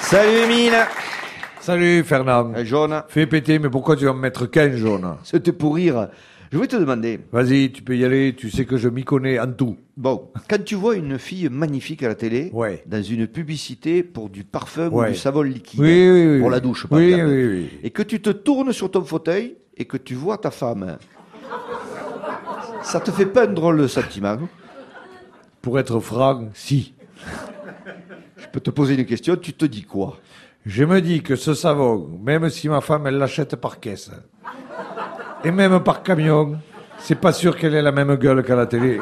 Salut Emile. Salut Fernand. Jaune. Fais péter, mais pourquoi tu vas me mettre 15 jaunes? C'était pour rire. Je voulais te demander. Vas-y, tu peux y aller, tu sais que je m'y connais en tout. Bon, quand tu vois une fille magnifique à la télé, Ouais. dans une publicité pour du parfum Ouais. ou du savon liquide, Oui. pour la douche par Oui, exemple, oui. et que tu te tournes sur ton fauteuil et que tu vois ta femme, ça te fait pas un drôle de sentiment? Pour être franc, si. Je peux te poser une question, tu te dis quoi? Je me dis que ce savon, même si ma femme, elle l'achète par caisse, et même par camion, c'est pas sûr qu'elle ait la même gueule qu'à la télé.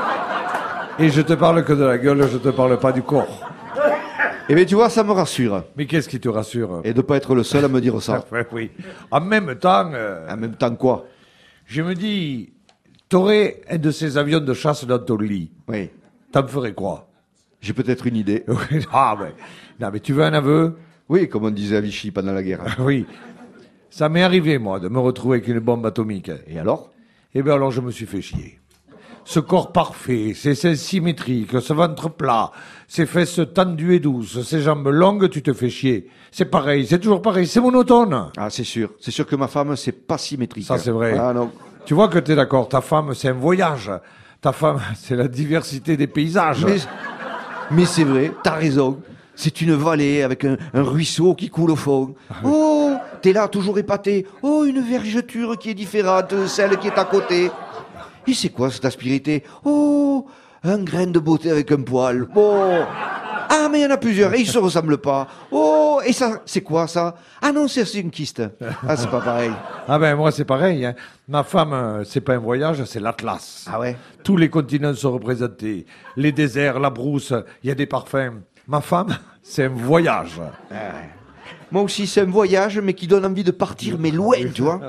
Et je te parle que de la gueule, je te parle pas du corps. Eh bien tu vois, ça me rassure. Mais qu'est-ce qui te rassure? Et de pas être le seul à me dire ça. Ouais, oui. En même temps, En même temps quoi? je me dis, t'aurais un de ces avions de chasse dans ton lit. Oui, T'en ferais quoi? j'ai peut-être une idée. Ah, mais, non, mais tu veux un aveu? Oui, comme on disait à Vichy pendant la guerre. Oui. Ça m'est arrivé, moi, de me retrouver avec une bombe atomique. Et alors? Eh bien, alors, je me suis fait chier. Ce corps parfait, ces seins symétriques, ce ventre plat, ces fesses tendues et douces, ces jambes longues, tu te fais chier. C'est pareil, c'est toujours pareil, c'est monotone. Ah, c'est sûr. C'est sûr que ma femme, c'est pas symétrique. Ça, c'est vrai. Ah non. Tu vois que t'es d'accord, ta femme, c'est un voyage. Ta femme, c'est la diversité des paysages. Mais c'est vrai, t'as raison. C'est une vallée avec un ruisseau qui coule au fond. Oh, t'es là, toujours épaté. Oh, une vergeture qui est différente de celle qui est à côté. Et c'est quoi cette aspérité? Oh, un grain de beauté avec un poil. Oh. Ah, mais il y en a plusieurs et ils se ressemblent pas. Oh, et ça, c'est quoi ça? Ah non, c'est une kyste. Ah, c'est pas pareil. Ah ben, moi, c'est pareil. Hein. Ma femme, c'est pas un voyage, c'est l'Atlas. Ah ouais? Tous les continents sont représentés. Les déserts, la brousse, il y a des parfums. Ma femme, c'est un voyage. Moi aussi, c'est un voyage, mais qui donne envie de partir, mais loin, tu vois.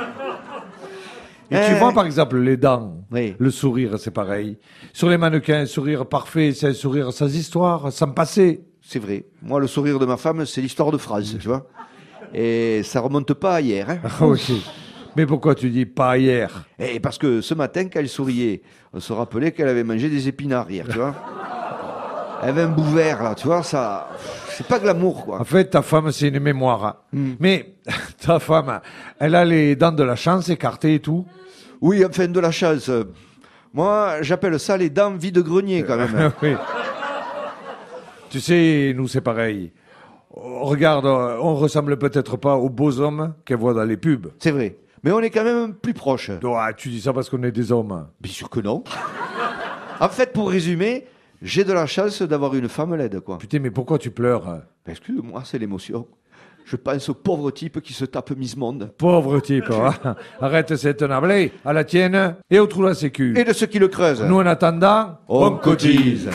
Et tu vois, par exemple, les dents, Oui. le sourire, c'est pareil. Sur les mannequins, un sourire parfait, c'est un sourire sans histoire, sans passé. C'est vrai. Moi, le sourire de ma femme, c'est l'histoire de France, tu vois. Et ça remonte pas à hier. Hein. Ah, ok. Mais pourquoi tu dis pas hier? Et parce que ce matin, quand elle souriait, on se rappelait qu'elle avait mangé des épinards hier, tu vois. Elle avait un bout vert, là, tu vois, ça... C'est pas glamour, quoi. En fait, ta femme, c'est une mémoire. Mais ta femme, elle a les dents de la chance écartées et tout. Oui, enfin, de la chance. Moi, j'appelle ça les dents vide-grenier, quand même. Oui. Tu sais, nous, c'est pareil. Regarde, on ressemble peut-être pas aux beaux hommes qu'elle voit dans les pubs. C'est vrai. Mais on est quand même plus proches. Ouais, tu dis ça parce qu'on est des hommes. Bien sûr que non. En fait, pour résumer, j'ai de la chance d'avoir une femme laide, quoi. Putain, mais pourquoi tu pleures? Ben, excuse-moi, c'est l'émotion. Je pense au pauvre type qui se tape Miss Monde. Pauvre type, hein. Arrête cette nablée, à la tienne et au trou la sécu. Et de ceux qui le creusent. Nous, en attendant, on cotise.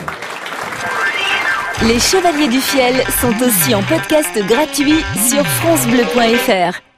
Les Chevaliers du Fiel sont aussi en podcast gratuit sur francebleu.fr.